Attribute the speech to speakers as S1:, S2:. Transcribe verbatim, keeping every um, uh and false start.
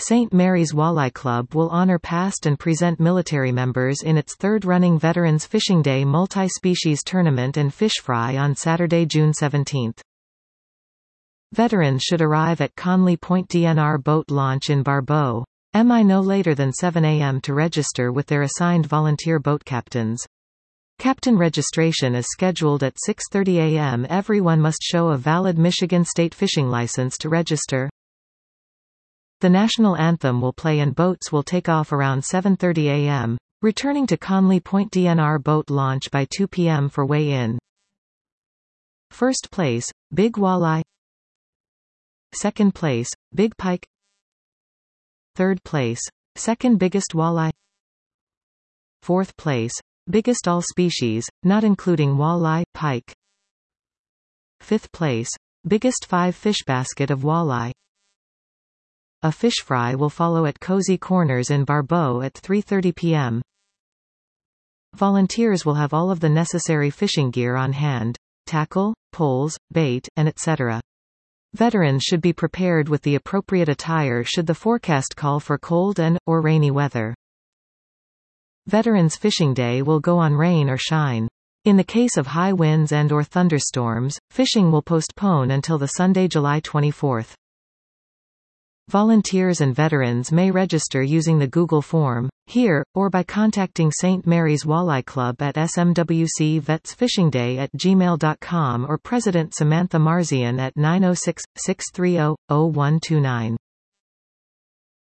S1: Saint Mary's Walleye Club will honor past and present military members in its third-running Veterans Fishing Day multi-species tournament and fish fry on Saturday, June seventeenth. Veterans should arrive at Conley Point D N R boat launch in Barbeau, M I no later than seven A M to register with their assigned volunteer boat captains. Captain registration is scheduled at six thirty A M Everyone must show a valid Michigan State fishing license to register. The national anthem will play and boats will take off around seven thirty A M, returning to Conley Point D N R boat launch by two P M for weigh-in. First place, Big Walleye. Second place, Big Pike. Third place, Second Biggest Walleye. Fourth place, Biggest All Species, not including walleye, pike. Fifth place, Biggest five fish basket of walleye. A fish fry will follow at Cozy Corners in Barbeau at three thirty P M Volunteers will have all of the necessary fishing gear on hand: tackle, poles, bait, and et cetera. Veterans should be prepared with the appropriate attire should the forecast call for cold and, or rainy weather. Veterans Fishing Day will go on rain or shine. In the case of high winds and or thunderstorms, fishing will postpone until the Sunday, July twenty-fourth. Volunteers and veterans may register using the Google form, here, or by contacting Saint Mary's Walleye Club at S M W C Vets Fishing Day at gmail dot com or President Samantha Marzian at nine oh six, six three zero, zero one two nine.